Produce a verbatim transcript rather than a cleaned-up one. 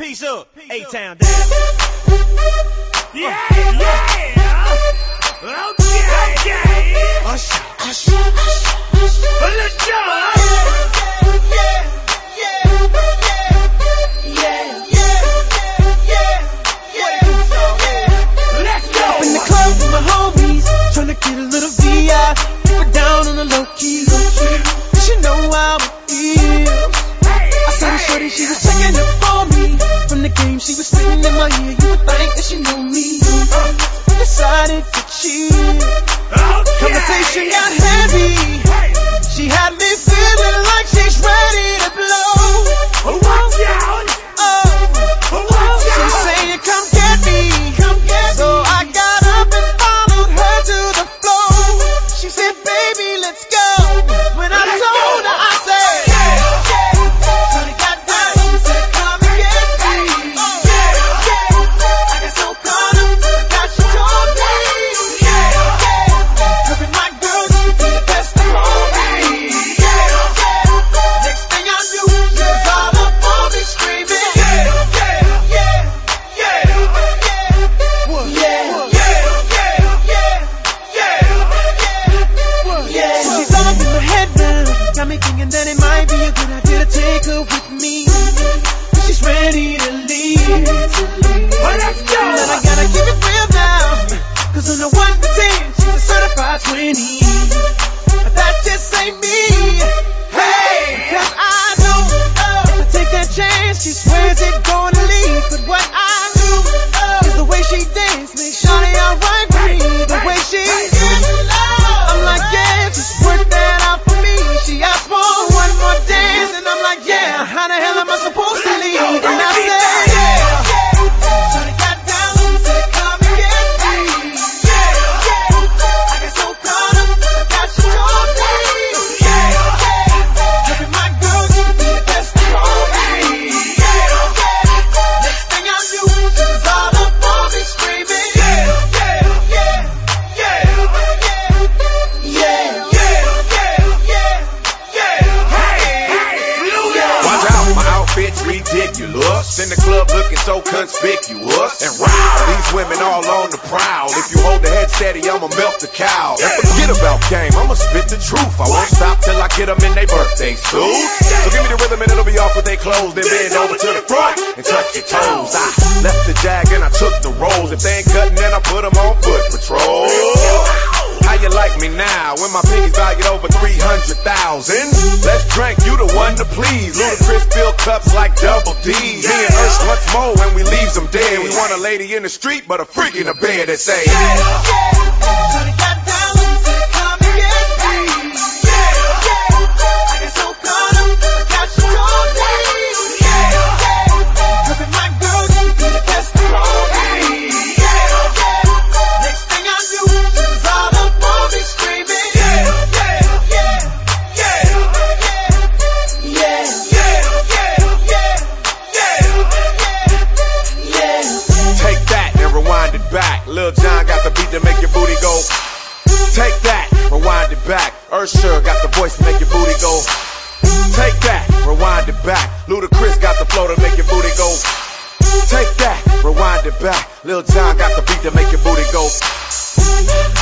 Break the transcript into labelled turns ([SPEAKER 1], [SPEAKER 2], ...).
[SPEAKER 1] Peace up, A-Town down.
[SPEAKER 2] Yeah, yeah. Okay, okay.
[SPEAKER 1] Usher, usher, usher.
[SPEAKER 2] Well, let's go.
[SPEAKER 1] Yeah, yeah, yeah, yeah, yeah, yeah, yeah.
[SPEAKER 2] Let's go.
[SPEAKER 1] Up in the club with my homies, tryna get a little V I. Keep it down on the low key. You should know how it feels. I saw the shorty, she was checking up for me. From the game, she was spitting in my ear. You would think that she knew me. I decided to chill. Conversation got heavy. She had me feeling like she's ready to blow.
[SPEAKER 2] Watch out.
[SPEAKER 1] Oh,
[SPEAKER 2] Watch
[SPEAKER 1] she's
[SPEAKER 2] out.
[SPEAKER 1] saying, come get me, come get me. So I got up and followed her to the floor. She said, baby, let's go. When I told her, I said, yeah, yeah. Shorty got down, she said, come and get me. Yeah, yeah. I got so caught up, forgot she told me. Yeah, yeah. Her and my girl used to be the best around me. Yeah, yeah. Next thing I knew, she was all up on me screaming. Yeah, yeah, yeah, yeah, yeah, yeah, yeah, yeah, yeah. So she's all up in my head now, got me thinking that it might be a good idea to take her with me. But she's ready to leave.
[SPEAKER 2] Well, let's go.
[SPEAKER 1] And I gotta keep it real now, cause on the one to ten, she's a certified twenty. But that just ain't me. Hey, cause I know if I take that chance, she swears it's gonna leave. But what I do is the way she dance makes Shawty alright with me. The way she I'm like, yeah, just work that out for me. She asked for one more dance, and I'm like, yeah, how the hell am I supposed to leave? And I said, yeah. Shawty got down, she said, come and get me. Yeah, yeah. I got so caught up, forgot she told me. Yeah, yeah. Her and my girl used to be the best around me. Yeah, yeah. Next thing I knew, she was all up on me screaming. Yeah, yeah, yeah, yeah, yeah, yeah, yeah, yeah, yeah.
[SPEAKER 3] Watch out, my outfit's ridiculous. In the club looking so conspicuous. And wow, these women all on the prowl. If you hold the head steady, I'ma melt the cow. And forget about game, I'ma spit the truth. I won't stop till I get them in their birthday suits. So give me the rhythm and it'll be off with their clothes. Then bend over to the front and touch your toes. I left the jag and I took the rolls. If they ain't cutting, then I put them on foot patrol. How you like me now when my pinky's valued over three hundred thousand? Let's drink, you the one to please. Ludacris fill cups like double D. Me and Ursh once more when we leaves them dead. We want a lady in the street, but a freak in the bed that say,
[SPEAKER 1] Yeah, yeah. Shawty got down, she said, come and get me. Yeah, yeah. I got so caught up, forgot she told me. Yeah, yeah. Her and my girl used to be the best around me. Yeah, yeah. Next thing I knew, she was all up on me screaming. Yeah, yeah, yeah, yeah, yeah, yeah, yeah, yeah, yeah.
[SPEAKER 3] take that and rewind it back. Lil Jon got the beat to make your booty go. Take that, rewind it back. Usher got the voice to make your booty go. Take that, rewind it back. Ludacris got the flow to make your booty go. Take that, rewind it back. Lil Jon got the beat to make your booty go.